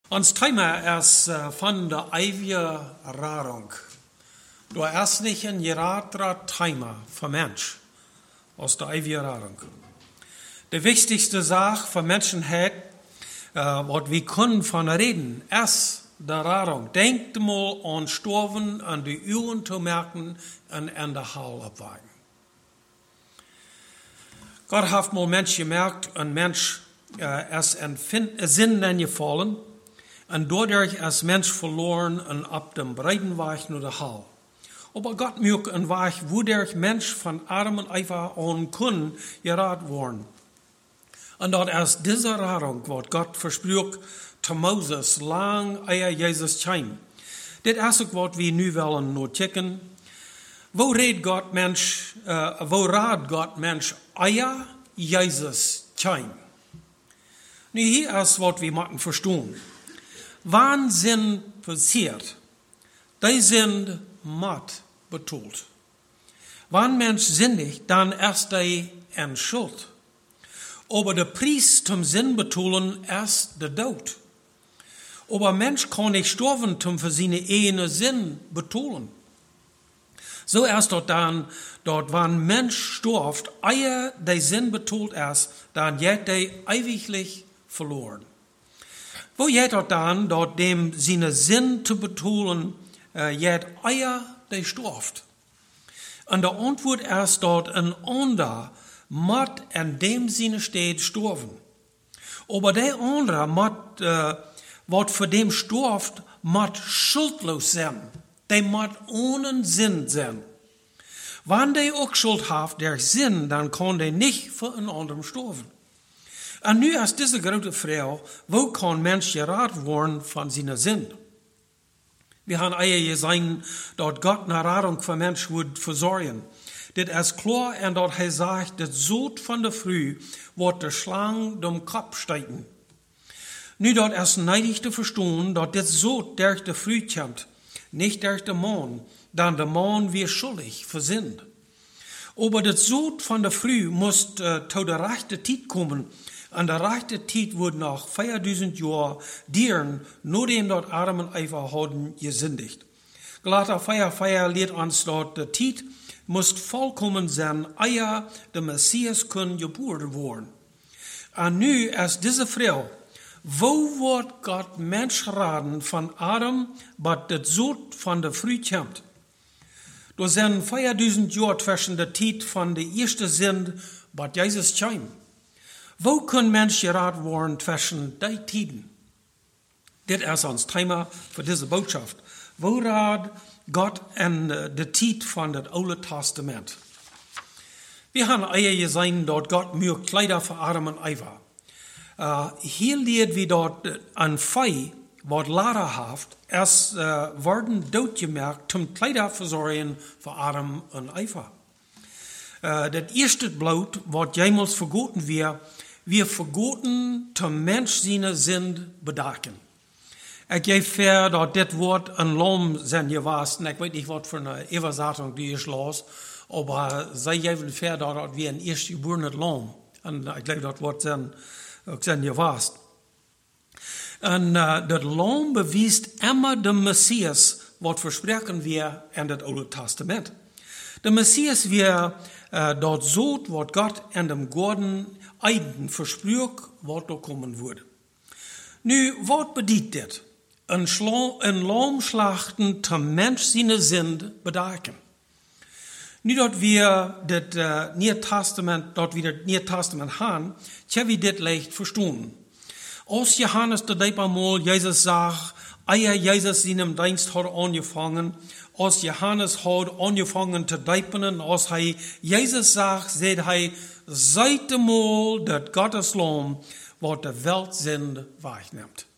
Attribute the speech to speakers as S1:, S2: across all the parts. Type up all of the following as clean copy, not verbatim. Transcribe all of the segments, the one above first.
S1: Ons Thema ist von der Eiwierradung. Du hast nicht ein geradener Thema für Mensch aus der Eiwierradung. Die wichtigste Sache für Menschen hat, was wir können von reden, ist der Radung. Denkt mal an Sterben, an die Uhren zu merken und an der Haul abwagen. Gott hat mal Mensch gemerkt, ein Mensch ist ein Sinn gefallen. Und dadurch ist Mensch verloren und ab dem breiten Weg nur der Hall. Aber Gott mögt ein Weg, wo der Mensch von Adam und Eva an kann gerat worden. Und dort ist diese Radung, was Gott versprach zu Moses, lang ehe Jesus kam. Das ist auch, was wir nu wollen nur checken. Wo rät Gott Mensch, ehe Jesus kam? Nu, hier ist, was wir müssen verstehen. Wahnsinn passiert, die sind matt betont. Wenn Mensch sinnig, dann ist er in Schuld. Aber der Preis zum Sinn betonen ist der Tod. Aber Mensch kann nicht sterben, für seine eigene Sinn betonen. So erst dort dann, wenn Mensch stirbt, ehe der Sinn betont ist, dann wird er ewiglich verloren. Wo jet dort dann, dort dem seine Sinn zu betonen, jet eier der stirbt. Und der Antwort ist dort ein anderer, mat an dem Sinne steht, sterben. Aber der andere, mat, wat für dem stirbt, mat schuldlos sein. Der mat ohne Sinn sein. Wenn der auch Schuld hat, der Sinn, dann kann der nicht für einen anderen sterben. Und nu ist diese große Frage, wo kann Mensch gerat worden von seiner Sinn? Wir haben eher gesehen, dass Gott eine Radung für Mensch wird versorgen. Das ist klar, und dort er sagt, das Sod von der Früh wird der Schlange dem Kopf steigen. Nu dort ist neidig zu verstehen, dass das Sod durch der Früh kommt, nicht durch den Mond, dann der Mond wir schuldig versinnt. Aber das Sod von der Früh muss zu der rechten Zeit kommen. An der rechten Zeit wurde nach 4000 Jahren Dieren, nur dem dort Adam und Eva haben gesündigt. Galater 4 lehrt uns dort, der Zeit muss vollkommen sein, ehe der Messias können geboren worden. Und nu ist diese Frau, wo wird Gott Mensch raten von Adam, was das Sod von der Früh kommt? Da sind 4000 Jahre zwischen der Zeit von der ersten Sinn, was Jesus kam. Wo kann Mensch gerat worden zwischen die Tiden? Das ist uns Thema für diese Botschaft. Wo rat Gott in der Zeit von dem Alten Testament? Wir haben eher gesehen, dort Gott mögt Kleider für Adam und Eva. Hier lehrt wir dort ein Fei, was lehrerhaft, es worden dort gemerkt, zum Kleiderversorgen für Adam und Eva. Das erste Blut, was jemals vergoten wird, wir vergoten zum Mensch seine Sinn bedaken. Ich gebe fair, dass das Wort ein Lamm sein gewesen, ich weiß nicht, was für eine Übersetzung die ist los, aber sei geben fair, dass wir ein erstgeborenes Lamm, und ich glaube, das Wort sein gewesen. Und das Lamm bewiest immer den Messias, was versprechen wir in das Alte Testament. Der Messias wir dort so, was Gott in dem Garten Eiden versprach, was da kommen würde. Nu, was bedeutet das? Ein Lamm schlachten zum Mensch seine Sinn bedaken. Nu, dort wir das Neue Testament haben, tja, wir das leicht verstehen. Als Johannes der Deipermal Jesus sagt, ehe Jesus seinem Dienst hat angefangen, als Johannes hat angefangen zu deipenen, als Jesus sagt, seht seid mal dat Gottes Lamm, wat de Welt Sinn wegnimmt.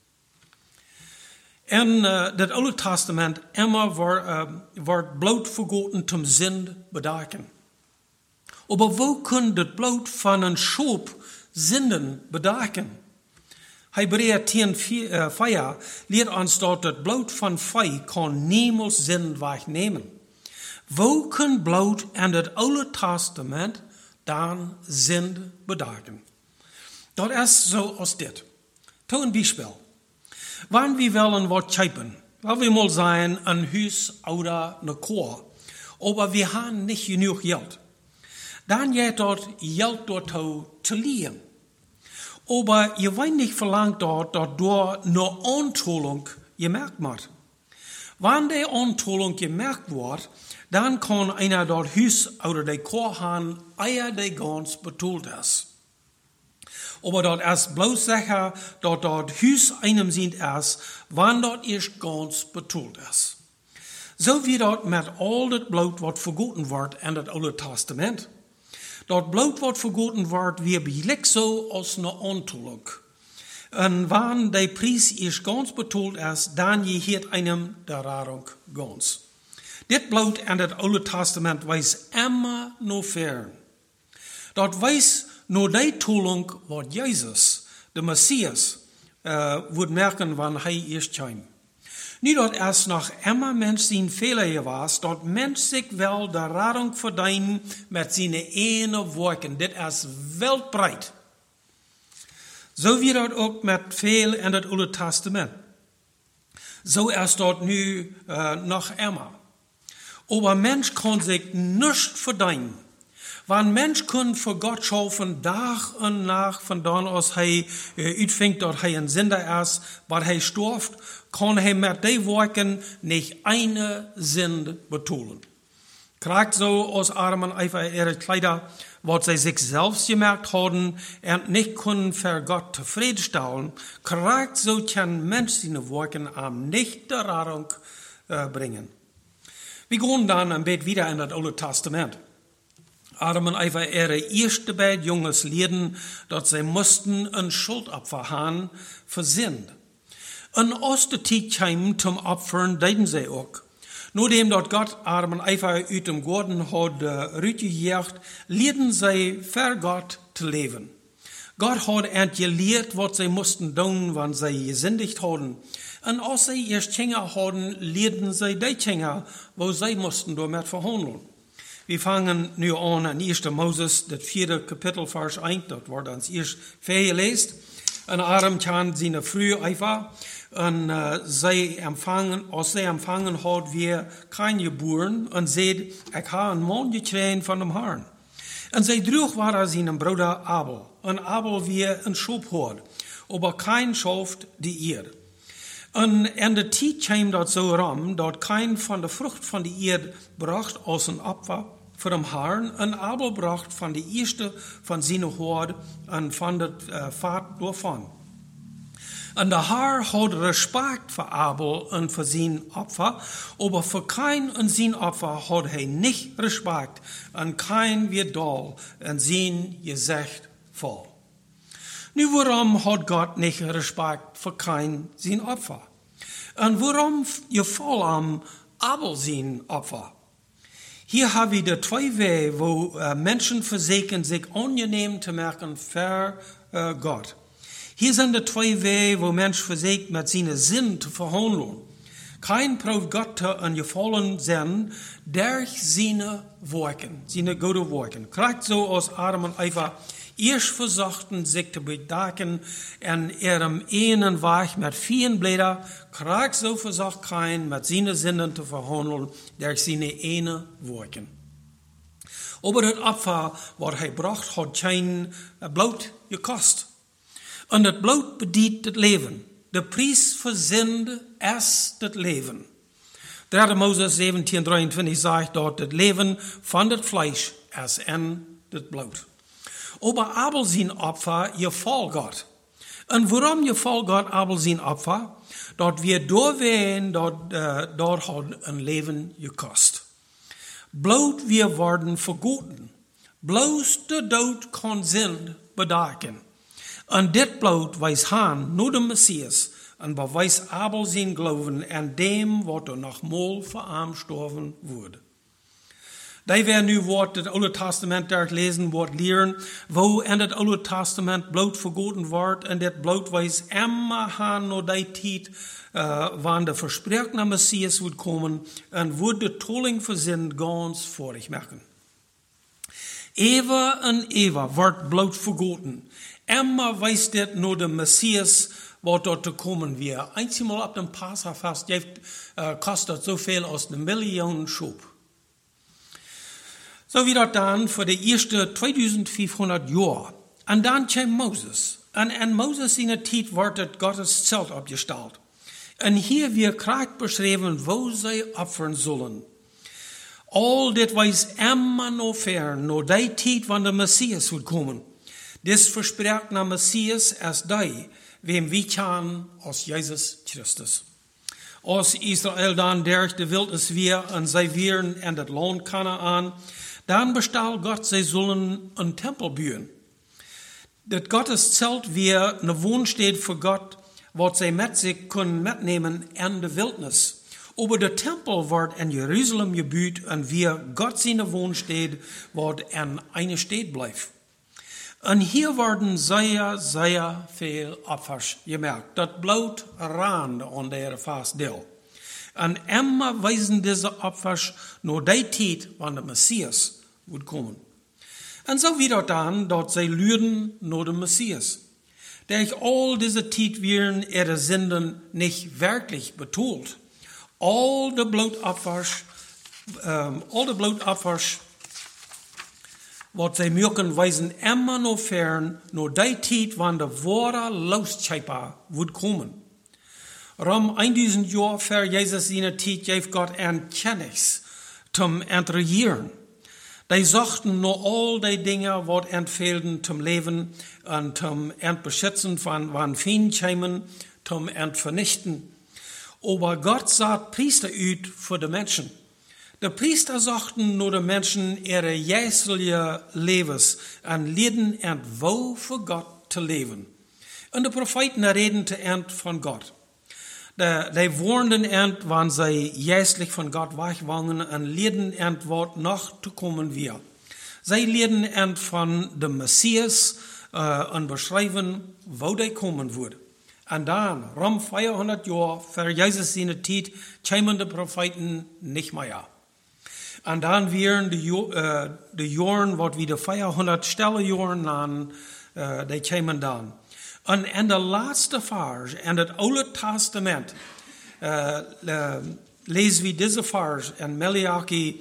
S1: In das Alte Testament immer wordt Blut vergoten zum Sinn bedaken. Aber wo kann das Blut von einem Schub Sinnen bedaken? Hebräer 10,4 lehrt uns dort, das Blut von Fei kann niemals Sinn wegnehmen. Wo kann Blut in das Alte Testament dann Sinn bedaken? Das ist so aus dit. To ein Beispiel. Wann wir wollen wat scheipen, weil wir mal sein, ein Haus oder eine Chor, aber wir haben nicht genug Geld. Dann geht dort Geld dort zu liehen. Aber ihr wollt nicht verlangt dort, dass dort eine Anzahlung gemerkt wird. Wenn die Anzahlung gemerkt wird, dann kann einer dort Haus oder die Chor haben, eher die ganz betont ist. Aber dort erst bloß sicher, dass dort Haus einem sind erst, wann dort erst ganz betont ist. So wie dort mit all das Blut, was vergoten wird in das Alte Testament. Dort Blut, was vergoten wird, wie billig so aus einer Anzahlung. Und wenn der Preis erst ganz betont ist, dann gehört einem der Radung ganz. Das Blut in das Alte Testament weiß immer noch fern. Dort weiß nur die Tolung, was Jesus, der Messias, wird merken, wann er erst kommt. Nicht dort erst noch immer Mensch sein Fehler gewesen, dort Mensch sich wel der Radung verdienen mit seinen eigenen Worten. Das ist weltbreit. So wie dort auch mit viel in das Alte Testament. So ist dort nu noch immer. Aber Mensch kann sich nicht verdienen. Wenn Mensch kann für Gott schaffen, Tag und Nacht, von dann aus utfängt, dass ein Sünder ist, weil er stirbt, kann er mit den Worten nicht eine Sünde betonen. Kriegt so aus Armen einfach ihre Kleider, was sie sich selbst gemerkt haben und nicht können für Gott zufriedenstellen, kriegt so kann Mensch seine Worte am nicht der Radung bringen. Wir gehen dann ein bisschen wieder in das Alte Testament. Adam und Eva ihre erste beiden Junges lehrten, dass sie mussten ein Schuldopfer haben für Sünde. Und aus der Zeit kam zum Opfern, deden sie auch. Nachdem dort Gott Adam und Eva aus dem Garten hat rausgejagt, lehrten sie für Gott zu leben. Gott hat entgelehrt, was sie mussten tun, wenn sie gesündigt hatten. Und als sie erst Kinder hatten, lehrten sie die Kinder, wo sie mussten damit verhandeln. Wir fangen nu an 1. Moses, das 4. Kapitel, Vers 1, das wird uns erst vorgelesen. Und Adam kann seine Frühe Eva, und als sie empfangen hat, wir kein geboren, und sie, ich habe einen Mann gekriegt von dem Herrn. Und sie trug war seinen Bruder Abel, und Abel wir ein Schaf hat, aber kein schaft die Erde. Und in der Zeit kam dort so rum, dort kein von der Frucht von der Erde bracht aus ein Opfer für den Herrn, und Abel bracht von der erste von seiner Horde und von der Fahrt davon. Und der Herr hat Respekt für Abel und für sein Opfer, aber für kein und sein Opfer hat er nicht Respekt und kein wird doll und sein Gesicht voll. Nu, warum hat Gott nicht Respekt für kein sein Opfer? Und warum gefällt am Abel sein Opfer? Hier haben wir die zwei Wege, wo Menschen versuchen, sich angenehm zu machen für Gott. Hier sind die zwei Wege, wo Menschen versuchen, mit seinen Sinn zu verhandeln. Kein braucht Gott einen gefallen Sinn durch seine Worte, seine guten Worte. Kriegt so aus Adam und Eva erst versuchten, sich zu bedecken in ihrem einen Weg mit vielen Blättern, kriegt so versucht kein, mit seinen Sinnen zu verhandeln, durch seine eigenen Worte. Aber das Opfer, was er bracht, hat kein Blut gekostet. Und das Blut bedient das Leben. Der Preis für Sünde ist das Leben. 3. Moses 17,23 sagt dort, das Leben von das Fleisch ist in das Blut. Aber Abel sein Opfer gefällt Gott. Und warum gefällt Gott Abel sein Opfer? Dort wir durchwehen, dort hat ein Leben gekostet. Blut wir worden vergoten. Bloß der Tod kann Sünde bedecken. Und dit Blut weiß Han, nur der Messias, und beweist Abel sein Glauben an dem, was noch mal für arm gestorben wurde. Da werden nu wat het Oude Testament daar lezen, wat leren, wo in het Oude Testament Blut vergoten wordt, en dat Blut wees immer aan naar die tijd, wanneer de verspreekte Messias wordt komen, en wordt de tolling voor zin ganz vorig maken. Eeuwen en eeuwen wordt Blut vergoten. Immer weist dit naar de Messias, wat dort te kommen wir. Einmal ab dem Passafest kostet so viel als 1 Million Schub. So wie das dann für die ersten 2500 Jahre. Und dann kam Moses. Und Moses in der Zeit wird Gottes Zelt abgestellt. Und hier wird klar beschrieben, wo sie opfern sollen. All dit was immer noch fern, nur die Zeit, wann der Messias wird kommen. Das verspricht der Messias als die, wem wir kennen, als Jesus Christus. Als Israel dann durch die Wildnis wir und sie wären in das Land Kanaan, dann bestellt Gott, sie sollen einen Tempel bauen. Das Gottes Zelt wir eine Wohnstätte für Gott, was sie mit sich können mitnehmen in der Wildnis. Aber der Tempel wird in Jerusalem gebaut und wir Gott seine Wohnstätte wird in einer Stadt bleibt. Und hier werden sehr viel Opfers gemerkt. Das bleibt Rand an der Fastdeel. Und immer weisen diese Opfers nur die Zeit, wann der Messias wird kommen. Und so wieder dann, dort sie lüden nur der Messias. Durch all diese Zeit werden ihre Sünden nicht wirklich betont. All the Blutopfers, wat sie mögen, weisen immer noch fern, nur die Zeit, wann der wahre Losschöpfer wird kommen. Rum 1000 Jahre vor Jesus in der Zeit gab Gott ein Kenntnis zum Entregieren. Die suchten nur all die Dinge, was entfehlen zum Leben und zum Entbeschützen von Feindschämen, zum Entvernichten. Aber Gott sagt Priester ut für die Menschen. Die Priester suchten nur die Menschen ihre jährliche Lebens und leiden und wo für Gott zu leben. Und die Propheten reden zu End von Gott. Die warnenden End, wann sie jährlich von Gott wegwangen und leiden End, was noch zu kommen wird. Sie leiden End von dem Messias und beschreiben, wo der kommen wird. Und dann, rum 400 Jahre vor Jesus seine Zeit, kämen die Propheten nicht mehr. Und dann wären die Jahren, was wieder 400 stille Jahren an, die kämen dann. Und in der letzten Vers, in das Alte Testament, lesen wir diese Vers in Malachi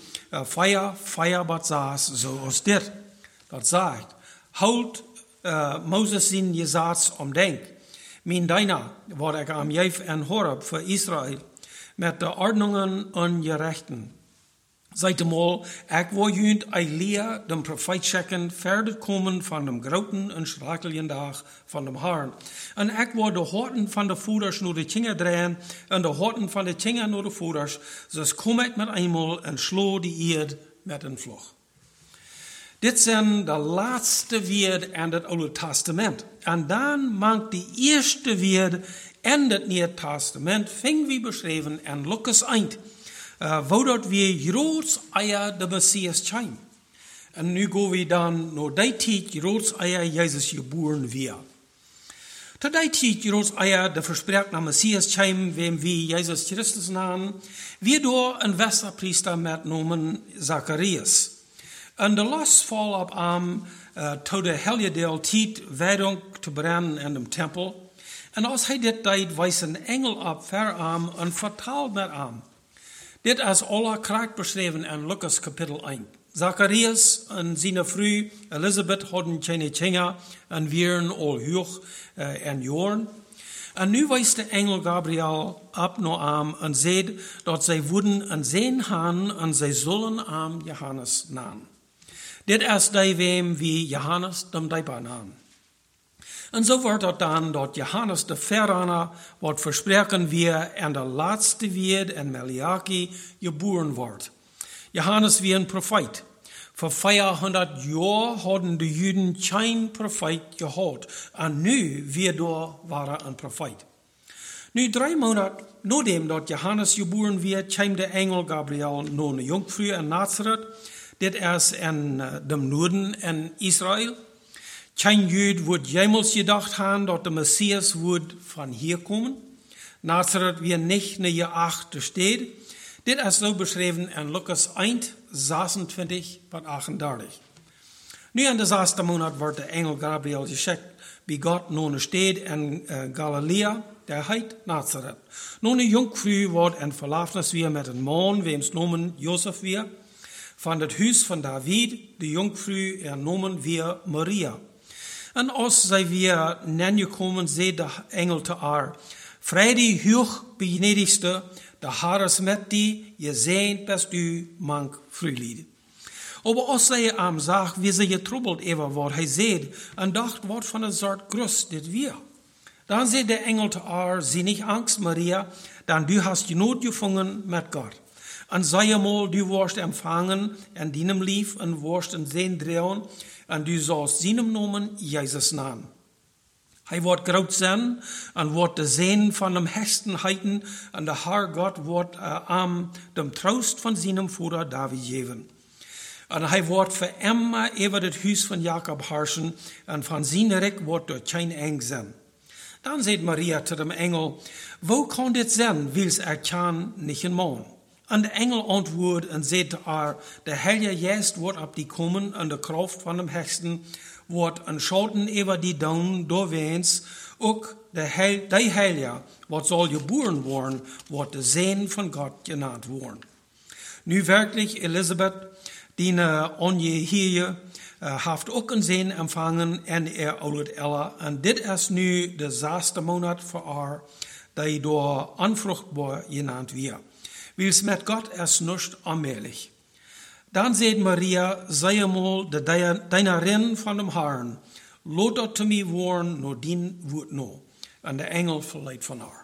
S1: 4, was sagt, so ist das. Das sagt, halt Moses sein Gesetz umdenk. Mein deiner, wat ich am Jeff en Horeb für Israel, mit der Ordnungen und Gerechten. Seid mal, ich war jünd Elia, dem Prophet schicken, fertig kommen von dem großen und schrecklichen Tag von dem Herrn. Und ich war de Horten von der Fudders nur die Kinder drehen, und de Horten von der Kinder nur die Fudders, so kom ich mit einmal und schlo die Erde mit dem Fluch. Dit zijn de laatste woord in het Oude Testament. En dan maakt die eerste woord in het Nieuwe Testament, ving wie beschreven in Lukas 1, wo dat we Jeroens eier de Messias zijn. En nu gaan we dan naar die tijd Jeroens eier Jezus geboren weer. Tot die tijd Jeroens eier de verspreekt naar Messias zijn, wem we Jezus Christus namen, wie door een westerpriester met noemen Zacharias. En de last val op aan tot de heljedeel tijd wijding te brengen in de tempel. En als hij dit deed, wijst een engel op ver aan en vertaalt met aan. Dit is alle kracht beschreven in Lukas kapitel 1. Zacharias en zijn vrouw Elisabeth hadden geen kinderen en waren al hoog in jaren. En nu wijst de engel Gabriel op naar aan en zegt dat zij worden een zeen gaan en zij zullen aan Johannes namen. Dit is die wem wie Johannes dem Dijper naam. En zo wordt het dan dat Johannes de Verraner wordt verspreken wie en de laatste weer in Malachi geboren wordt. Johannes wie een profeet. Voor 400 jaar hadden de Juden geen profeet gehad. En nu weer waren een profeet. Nu 3 maanden nadat dat Johannes geboren werd, kwam de engel Gabriel naar een jonkvrouw in Nazareth. Dit is in dem Noorden in Israël. Geen Jood wordt jemals gedacht hebben dat de Messias wordt van hier komen. Nazareth weer niet naar je achter stad. Dit is zo beschreven in Lukas 1, 26 tot 38. Nu in de 6e Monat wordt de engel Gabriel geschickt bij God naar een stad in Galilea, der heet Nazareth. Nun een jonkvrouw wordt en verloofd weer met een man, weems noemen Josef weer, van het huis van David, de jonkvrouw noemen weer Maria. En als zij weer neergekomen, zei de engel te haar, Vrede hoog benedigste, de Heer is met die, je zijn best u mank vrouwlied. Aber als zij hem zag, wie ze getroubeld over wat hij zei, en dacht, wat van een soort grus dit weer. Dan zei de engel te haar, zie niet angst, Maria, dan du hast je nood gevangen met God. En zei eenmaal, du worst empfangen, en dienem lief, en worst een zijn draaien, en du zalst zinem noemen, Jezus naam. Hij wordt groot zijn, en wordt de zin van hem hechten heiten, en de Heer God wordt aan de troost van zinem vader David geven. En hij wordt voor immer over het huis van Jacob heersen, en van zijn rijk wordt door geen eng zijn. Dan zegt Maria te de engel, wo kan dit zijn, wils kan niet een man? En de engel antwoordt en zegt te haar, de Heilige Geest wordt op die komen, en de kracht van hem hechten wordt een schoten over die down doorweens, ook de Heilige, wat zal geboren worden, wordt de Zoon van God genaamd worden. Nu werkelijk, Elisabeth, die onje hier, heeft ook een zoon empfangen en oudert Ella. En dit is nu de 6e maand voor haar, die door onvruchtbaar genaamd wordt. Wils met God is niet onmogelijk. Dan zegt Maria, zij eenmaal de dienarin van de Heeren, laat dat te mij worden, no dien woord no. En de engel verleidt van haar.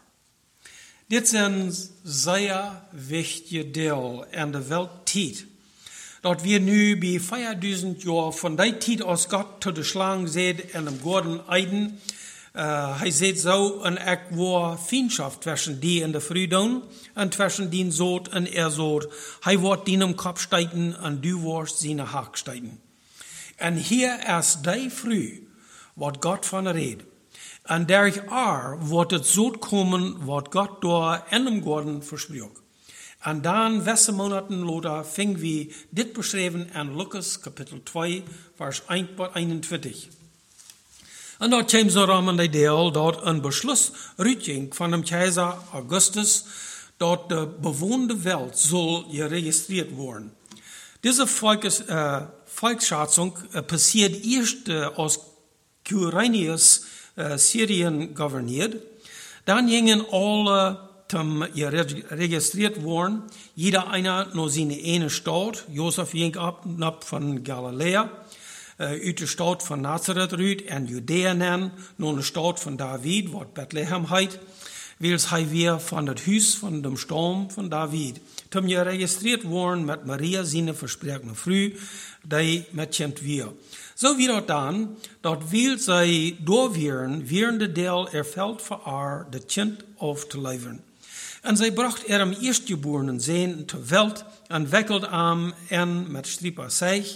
S1: Dit zijn zeer wichtige deel in de wereldtijd. Dat we nu bij 5000 jaar van die tijd als God tot de slang zegt in de Garten Eden, hij zegt zo, en ik war vriendschap tussen die en de vrouw en tussen die zoot en zoot. Hij wordt die hem kop stijten en du wordt zijn haak stijten. En hier is die vrouw, wat God van redt. En daar wordt het zo komen, wat God door in de Garten versproken. En dan, 6 maanden later, vingen we dit beschreven in Lucas kapitel 2, vers 1 tot 21. En dat kwam zo aan de deel dat een besluit uitging van de keizer Augustus dat de bewoonde wereld zal geregistreerd worden. Deze volksschatzung passiert eerst als Quirinius Syrien governeert. Dan gingen alle geregistreerd worden, jeder einer naar zijn ene stad. Jozef ging op van Galilea, uit de stad van Nazareth uit en Judea naar de stad van David, wat Bethlehem heet, wils hij weer van het huis van de stam van David. Toen geregistreerd worden met Maria, zijn versprekende vrouw, die met kind weer. Zo wie dat dan, dat wil zij doorweren, de deel veld voor haar de kind af te leveren. En zij bracht hem eerstgeborenen zijn ter welt en wikkelde hem in met strieper zeeg.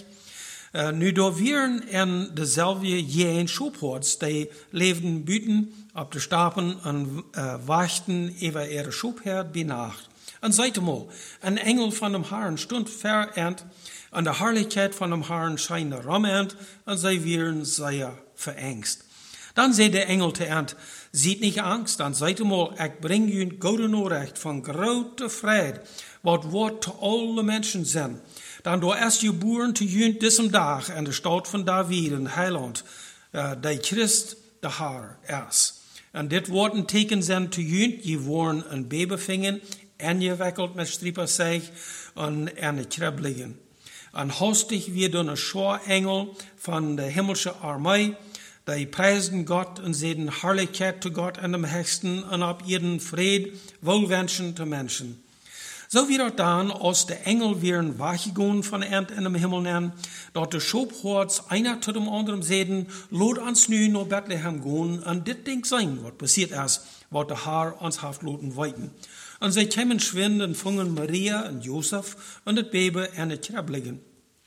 S1: Nu doorweren en dezelfde jeen schoophoorts, die leefden buiten op de stapen en wachten over ihre schoopheerd bij nacht. En zeitemaal, een engel van de Herren stond ver eind, en de heerlijkheid van de Herren schijnde ramend, en zij werden zeer verengst. Dan zei de engel te eind, ziet niet angst, dan zijt eenmaal, ik breng u een gouden oorrecht van grote vrede, wat wordt te alle mensen zijn. Dan door is je boeren te junt deze dag in de stad van David, een heiland, die Christ de Heer is. En dit wordt een teken zijn te junt, je worden een baby vingen, en je wikkelt met strieperzeeg en een krib liggen. En hastig weer door een schoorengel van de hemelse armee, die prijzen God en zeiden heerlijkheid te God en de hechten en op ihren vrede welwenschen te mensen. Zo wie dat dan, als de engel weer weggegaan van de eind in de hemel nemen, dat de schoophoorts einer tot dem anderen zeiden, laat ons nu naar Bethlehem gaan en dit ding zijn, wat passiert is, wat de Heer ons heeft laten weten. En zij kwamen schwind en vangen Maria en Jozef en het baby en het krib liggen.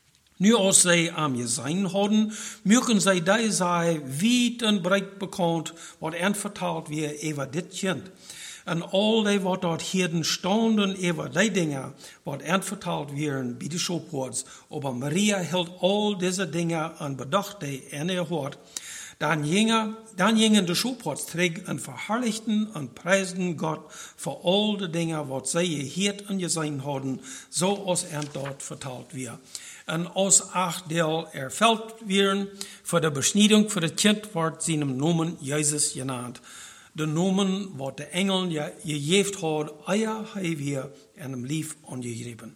S1: Nu als zij aan je zijn hadden, mögen zij die zij wijd en breed bekend, wat vertaald weer over dit kind. En al die wat dort hierden stonden über die Dinge, wat anvertraut werden, bij de Schopworts. Aber Maria hield all diese Dinge an bedacht, die in ihr Hort. Dann gingen de Schopworts terug en verherrlichten en preisten Gott für all die Dinge, wat zij geheerd en gezien hadden, zoals dort vertaald wird. En als 8 deel erfüllt werden, für die Beschneidung für das Kind wordt seinem Namen Jesus genannt. De Namen, wat de Engel gegeven had, hij weer en hem lief angegeben.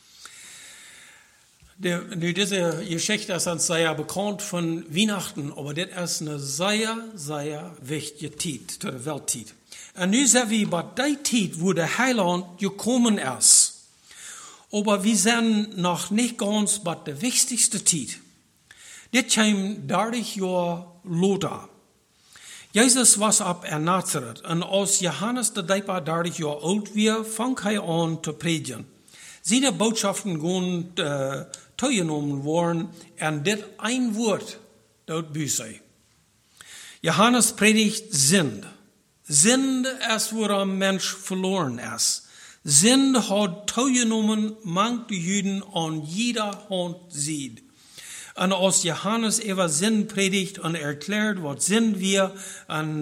S1: Nu, diese Geschichte ist uns sehr bekannt von Weihnachten, aber das ist eine sehr, sehr wichtige Zeit, zu der Weltzeit. Und nu sehen wir bei der Zeit, wo der Heiland gekommen ist. Aber wir sind noch nicht ganz bei der wichtigsten Zeit. Das kam 30 Jahre later. Jesus was ab in Nazareth und als Johannes der Däuper 30 Jahre alt war, fang er an zu predigen. Seine Botschaften gehen teilgenommen worden und das ein Wort dort Büße. Johannes predigt Sünde. Sünde ist, wo ein Mensch verloren ist. Sünde hat teilgenommen, manche Juden an jeder Hand sieht. Und als Johannes über Sinn predigt und erklärt, was sind wir, und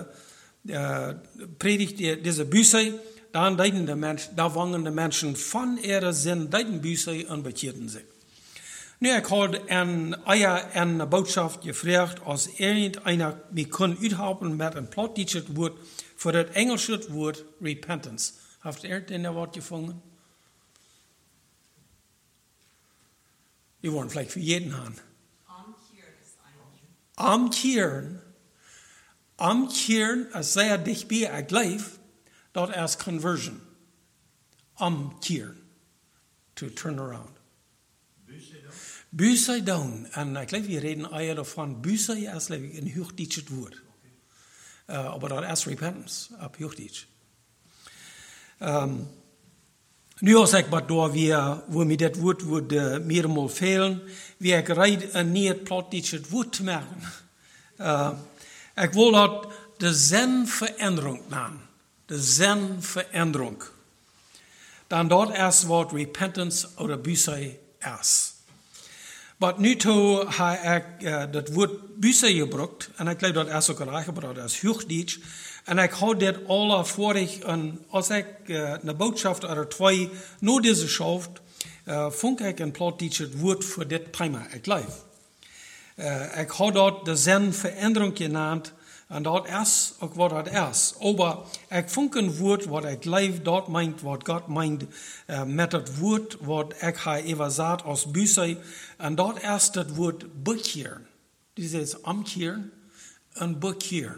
S1: predigt diese Büße, dann da wangen die Menschen von ihrer Sinn, deuten Büße und bekehrten sich. Nu, ich habe eine Botschaft gefragt, als irgendeiner mich kann uithelpen mit einem plattdeutsches Wort für das englische Wort Repentance. Habt ihr irgendein Wort gefunden? Die wollen vielleicht für jeden haben. Amkehren ist sehr dicht bei, ich glaube, das ist Conversion. Amkehren. To turn around. Büße down. Und ich glaube, wir reden eher davon, Büße ist ein hochdeutsches Wort. Aber das ist Repentance, ab Hochdeutsch. Nu als ik wat door weer, wo mir dat woord würde mehrmal fehlen, wie ik reid een niet plattdeutsches Wort te maken. Ik wil dat de Zenveränderung nennen. De Zenveränderung. Dan dat is wat repentance oder Buße is. Maar nu toe heb ik dat woord Buße gebruikt, en ik geloof dat is ook gelijk, maar dat is Hochdeutsch. En ik had dit alle vorig, en als ik een boodschap of 2 na deze schrift, vond ik een plattdeutsch woord voor dit thema, ik geloof. Ik had dat de Zenveränderung genannt, en dat is ook wat dat is. Maar ik vond een woord wat ik geloof, dat meint wat God meint, met het woord wat ik heb even gezegd als Buße, en dat is het woord bekeren. Dit is amkeren en bekeren.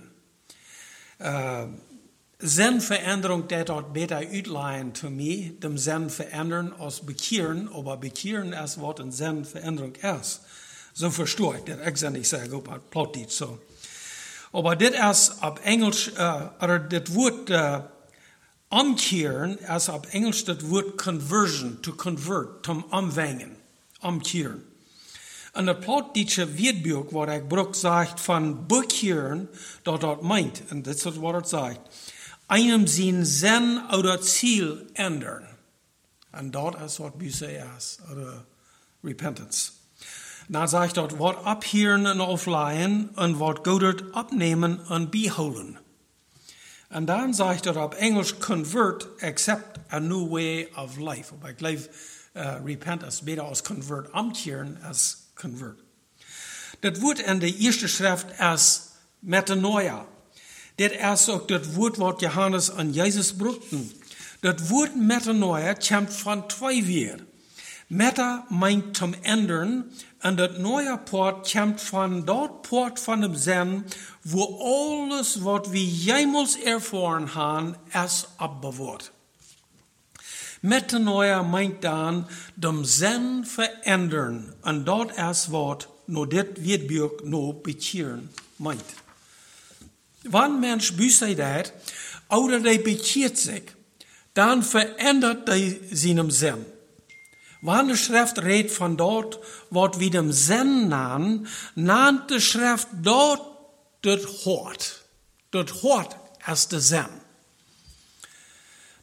S1: Zenveränderung, dat dort beter uitleihen zu mir, dem Zen verändern als bekehren, aber bekehren ist, was eine Zenveränderung ist. So verstehe ich das, ich sage nicht sehr gut, Plattdeutsch so. Aber das ist auf Englisch, oder das Wort umkehren ist auf Englisch das Wort conversion, to convert, zum Umwenden, umkehren. En het plattdeutsche Wordbuch, wat ik gebruik, sagt van bekehren, dat meint, en dit is wat het zegt, einem zijn Sinn oder Ziel ändern. En dat is wat Buße is, oder Repentance. Dan zegt dat wat abhören en aufleihen, en wat Goddard abnehmen en beholen. En dan zegt dat op Englisch convert, accept a new way of life. Maar ik geloof, repent is beter als convert, omkeren als convert. Dat woord in de eerste schrift is metanoia. Dit is ook dat woord wat Johannes aan Jezus brachten. Dat woord metanoia komt van 2 weer. Meta meint zum ändern, en dat neue Port komt van dat Port van dem Zen, wo alles wat we jemals erfahren haben, is abbewaard. Metanoia meint dan dem Zen verändern, en dat is wat no dit Wordbuch no bekehren meint. Wann Mensch Buße dat, oder der bekehrt sich, dann verändert er seinem Zen. Wann die Schrift redt von dort, wat wie dem Zen nannt die Schrift dort das Hort. Das Hort ist der Zen.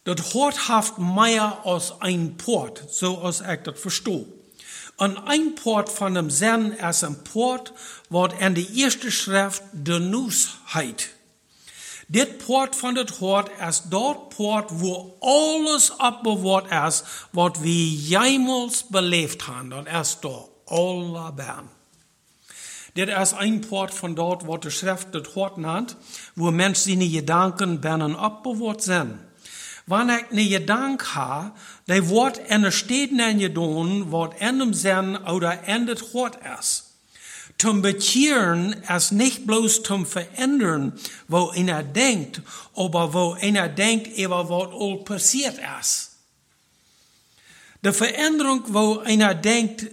S1: Das Wort haft mehr als ein Port, so als ich das verstehe. Und ein Port von dem Zen ist ein Port, was in der ersten Schrift de Nuss heit. Dit Port von das Wort ist dort Port, wo alles abbewahrt ist, was wir jemals belebt haben. Das ist da alle Bern. Dit ist ein Port von dort, wo die Schrift das Wort nennt, wo Menschen seine Gedanken binnen abbewahrt sind. Wenn ich ne Gedanke habe, die wordt in de steden en gedaan, wat in dem Sinn oder in das Wort ist. Zum Bekehren ist nicht bloß zum Verändern, wo einer denkt, aber wo einer denkt, über was all passiert ist. Die Veränderung, wo einer denkt,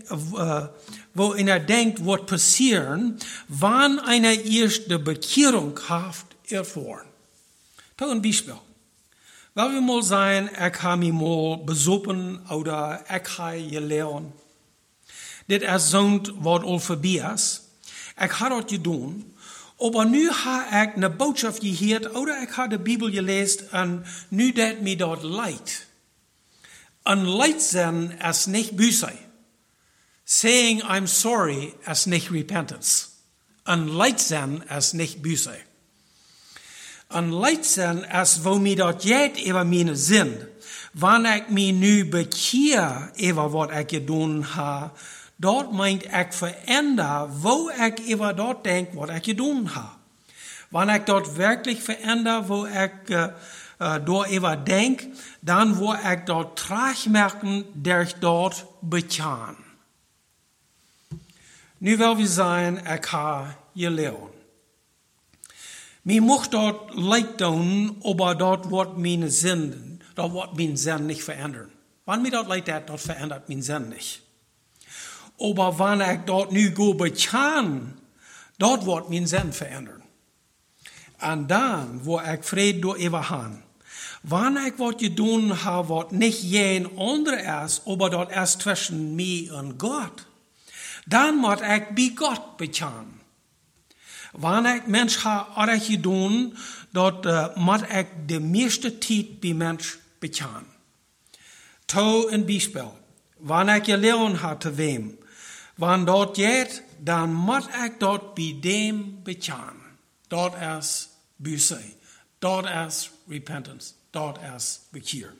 S1: was passieren, wann einer erst die Bekehrung haft erfahren. Da ein Beispiel. Weil wir mal sein, ich habe mich mal besoppen oder ich habe gelernt. Das ist so, was all vorbei ist. Ich habe das getan. Aber nu habe ich eine Botschaft gehört oder ich habe die Bibel gelesen und nu dat mir dort leid. Und leid sein ist nicht Buße. Saying I'm sorry ist nicht Repentance. Und leid sein ist nicht Buße. Und leid sein ist, wo mir dort jet über meine Sinn. Wann ich mich nu bekehr über was ich getan habe, dort meint ich veränder, wo ich über dort denk, was ich getan habe. Wenn ich dort wirklich veränder, wo ich dort über denk, dann wo ich dort trag merken, der ich dort bekan. Nu will wir sein, ich habe gelernt. Mir mocht dort leid tun, aber dort wird meine Sinn, dort wird mein Sinn nicht verändern. Wenn mir dort leid hat, dort verändert mein Sinn nicht. Aber wenn ich dort nu go bekan, dort wird mein Sinn verändern. Und dann, wo ich Friede durch überhan. Wenn ich was getan habe, was nicht jen andere ist, aber dort ist zwischen mir und Gott, dann muss ich bei Gott bekan. Wenn ich Mensch habe getan, dort muss ich die meiste Zeit bei Mensch bekan. To ein Beispiel. Wenn ich gelernt habe, zu wem, wenn dort geht, dann muss ich dort bei dem bekan. Dort ist Buße. Dort ist Repentance. Dort ist Bekehr.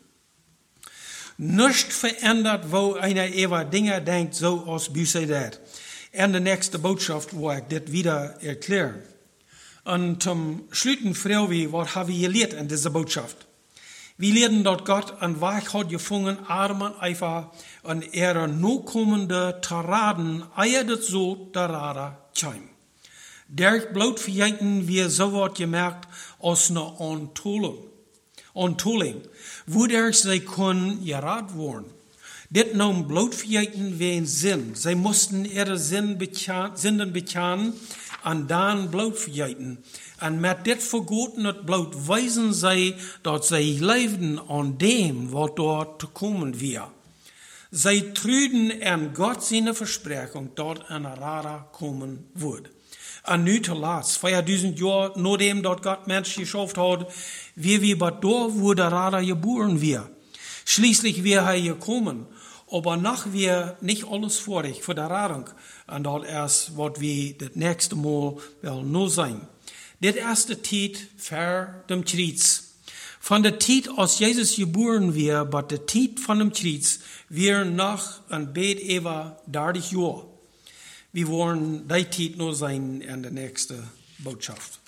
S1: Nichts verändert, wo einer über Dinge denkt, so als Buße dat. En de nächste Botschaft, wo ich das wieder erkläre. Und zum Schlüten frau wie, was haben wir gelehrt in dieser Botschaft? Wir lehren dort Gott an Weg hat gefangen, Armen einfach an ihre nokommende Taraden, eier das so Tarada tscheim. Der bloot verjeten wir so wat gemerkt aus einer Ontolling, wo der sie können gerad worden. Dit nahm bloot verjeten wie ein Sinn. Sie mussten ihre Sinnen bekennen und dann bloot verjeten. Und mit dit vergoten het bloot weisen sie, dass sie leefden an dem, was dort kommen wir. Sie trüden an Gott seine Versprechung, dort an Rada kommen wird. Und nu te laat, 2000 Jahre nachdem dort Gott Mensch geschaffen hat, wie bei dort, wo der Rada geboren wir. Schließlich wir er gekommen, aber nach wir nicht alles vorig für der Radung. Und dort erst, was wir das nächste Mal will nur sein. Das erste Tiet für dem Kreuz. Von der Tiet aus Jesus geboren wir, aber der Tiet von dem Kreuz, wir nach ein Bet über 30 Jahre. Wir wollen die Tiet nur sein in der nächsten Botschaft.